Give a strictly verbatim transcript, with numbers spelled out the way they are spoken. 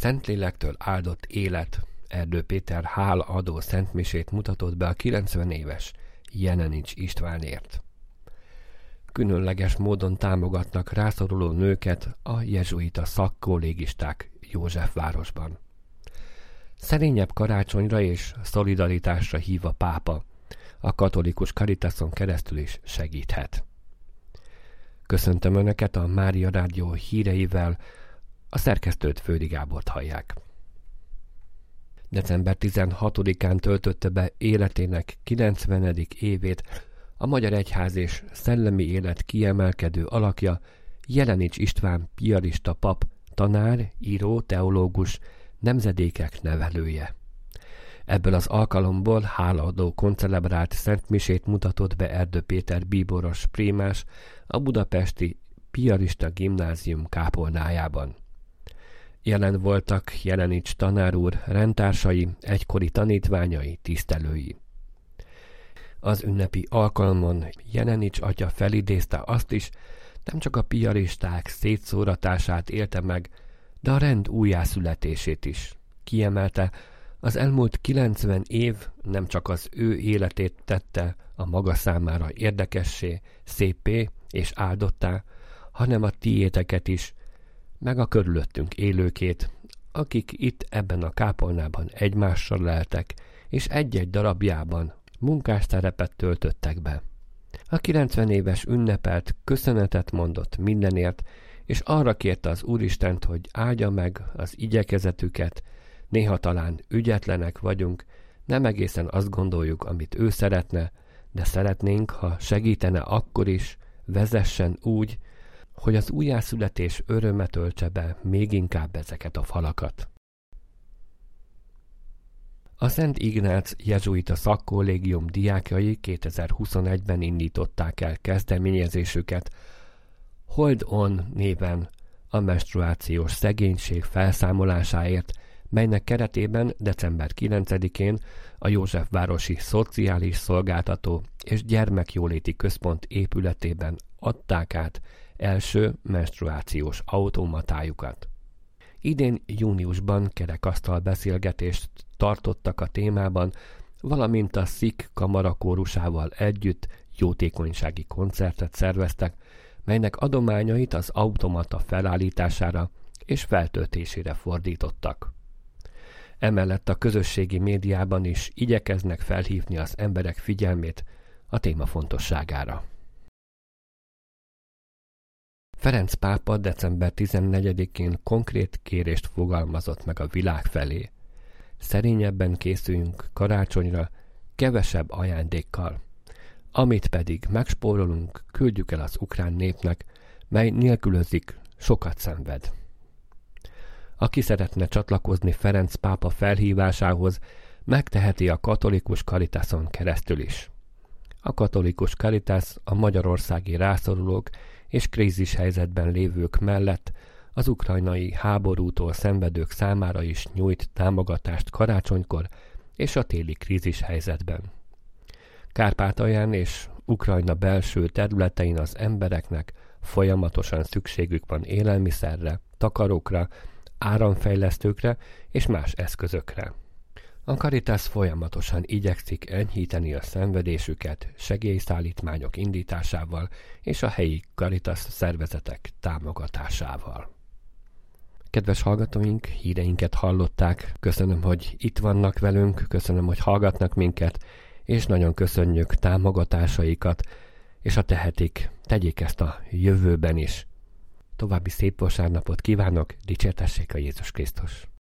Szentlélektől áldott élet Erdő Péter hálaadó szentmisét mutatott be a kilencven éves Jenenics Istvánért. Különleges módon támogatnak rászoruló nőket a jezsuita szakkollégisták Józsefvárosban. Szerényebb karácsonyra és szolidaritásra hív a pápa, a katolikus Caritason keresztül is segíthet. Köszöntöm Önöket a Mária Rádió híreivel, a szerkesztőt Földi Gábort hallják. december tizenhatodikán töltötte be életének kilencvenedik évét a magyar egyház és szellemi élet kiemelkedő alakja, Jenenics István piarista pap, tanár, író, teológus, nemzedékek nevelője. Ebből az alkalomból hálaadó koncelebrált szentmisét mutatott be Erdő Péter bíboros prímás a budapesti piarista gimnázium kápolnájában. Jelen voltak Jenenics tanár úr, rendtársai, egykori tanítványai, tisztelői. Az ünnepi alkalmon Jenenics atya felidézte azt is, nem csak a piaristák szétszóratását élte meg, de a rend újjászületését is. Kiemelte, az elmúlt kilencven év nem csak az ő életét tette a maga számára érdekessé, szépé és áldottá, hanem a tiéteket is, meg a körülöttünk élőkét, akik itt ebben a kápolnában egymással leltek, és egy-egy darabjában munkásszerepet töltöttek be. A kilencven éves ünnepelt köszönetet mondott mindenért, és arra kérte az Úristent, hogy áldja meg az igyekezetüket, néha talán ügyetlenek vagyunk, nem egészen azt gondoljuk, amit ő szeretne, de szeretnénk, ha segítene akkor is, vezessen úgy, hogy az újjászületés öröme töltse be még inkább ezeket a falakat. A Szent Ignác jezsuita szakkollégium diákjai kétezer-huszonegyben indították el kezdeményezésüket Hold On néven a menstruációs szegénység felszámolásáért, melynek keretében december kilencedikén a Józsefvárosi Szociális Szolgáltató és Gyermekjóléti Központ épületében adták át első menstruációs automatájukat. Idén júniusban kerekasztal beszélgetést tartottak a témában, valamint a Szik kamarakórusával együtt jótékonysági koncertet szerveztek, melynek adományait az automata felállítására és feltöltésére fordítottak. Emellett a közösségi médiában is igyekeznek felhívni az emberek figyelmét a téma fontosságára. Ferenc pápa december tizennegyedikén konkrét kérést fogalmazott meg a világ felé. Szerényebben készüljünk karácsonyra, kevesebb ajándékkal. Amit pedig megspórolunk, küldjük el az ukrán népnek, mely nélkülözik, sokat szenved. Aki szeretne csatlakozni Ferenc pápa felhívásához, megteheti a katolikus Caritason keresztül is. A katolikus Caritas a magyarországi rászorulók és krízis helyzetben lévők mellett az ukrajnai háborútól szenvedők számára is nyújt támogatást karácsonykor és a téli krízis helyzetben. Kárpátalján és Ukrajna belső területein az embereknek folyamatosan szükségük van élelmiszerre, takarókra, áramfejlesztőkre és más eszközökre. A Caritas folyamatosan igyekszik enyhíteni a szenvedésüket segélyszállítmányok indításával és a helyi Caritas szervezetek támogatásával. Kedves hallgatóink, híreinket hallották, köszönöm, hogy itt vannak velünk, köszönöm, hogy hallgatnak minket, és nagyon köszönjük támogatásaikat, és ha tehetik, tegyék ezt a jövőben is. További szép vasárnapot kívánok, dicsértessék a Jézus Krisztus!